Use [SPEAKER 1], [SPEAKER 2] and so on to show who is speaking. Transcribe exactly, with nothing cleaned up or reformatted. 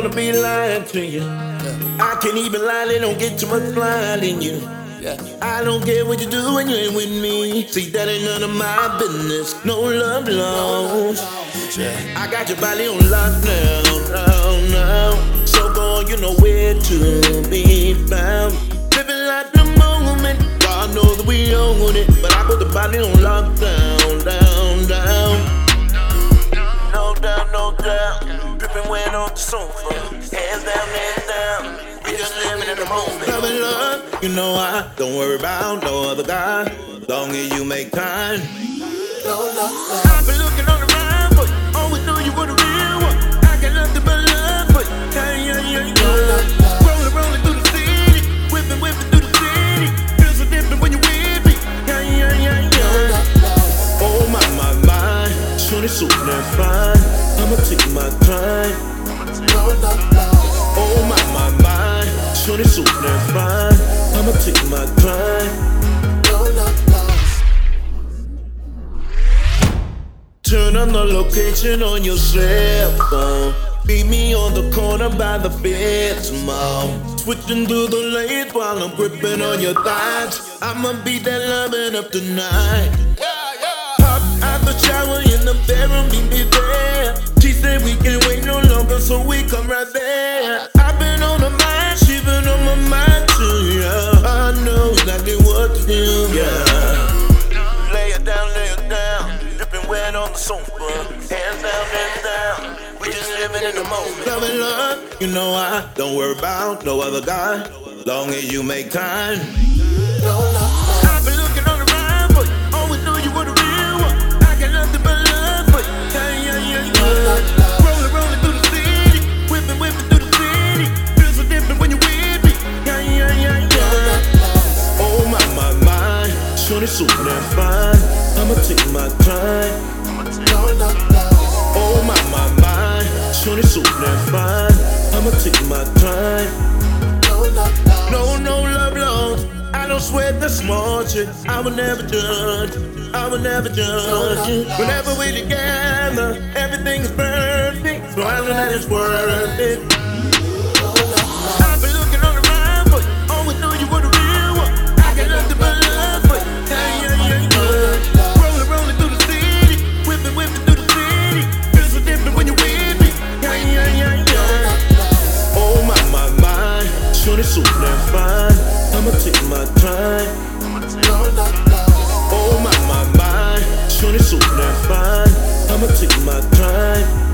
[SPEAKER 1] wanna be lying to you. I can't even lie, they don't get too much flying in you. I don't care what you do when you ain't with me. See, that ain't none of my business. No love lost. I got your body on lockdown, now, now. So gone, you know where to be found. Living like the moment, God knows that we own it. But I put the body on lockdown, down, down. No doubt, no doubt. Dripping wet on the sofa. Hands down, hands down. We just living in the moment. Love and love, you know I don't worry about no other guy. Long as you make time. I've been looking all around, but always knew you were the real one. I got nothing but love for you. Yeah, yeah, yeah, yeah. Rolling, rolling through the city, whipping, whipping through the city. Feels so different when you're with me. Yeah, yeah, yeah, yeah. Oh my, my, my, shorty super and fine. I'ma take my time. Oh my, my, my, shorty super and fine. I'ma take my time. Turn on the location on your cell phone. Meet me on the corner by the fence mall. Switching through the lanes while I'm gripping on your thighs. I'ma beat that loving up tonight. Hop out the shower in the bedroom, meet me there. She said we can't wait no longer, so we come right there. I've been on her mind, she been on my mind too, yeah. I know exactly what to do, yeah. Lay it down, lay it down. Dripping wet on the sofa. Hands down, hands down. We just living in the moment. Love and love, you know I don't worry about no other guy. Long as you make time. I've been looking all around, but always knew you were the real one. I got nothing but love for you. Yeah, yeah, yeah, yeah. Rolling, rolling through the city, whipping, whipping through the city. Feels so different when you're with me. Yeah, yeah, yeah, yeah. Oh my, my, my, shorty super and fine. I'ma take my time. Oh my, my, my, shorty super and fine. I'ma take my time. No, no love lost. I don't sweat the small shit. I will never judge. I will never judge. Whenever we together, everything is perfect. So I know that it's worth it. I've been looking all around, but always knew you were the real one. I got nothing but love for you. Yeah, yeah, yeah, yeah. Rolling, rolling through the city, whipping, whipping through the city. Feels so different when you're with me. Yeah, yeah, yeah, yeah. Oh my, my, my, shorty super and fine. I'ma take my time. Oh my, my, my, shorty super and fine. I'ma take my time.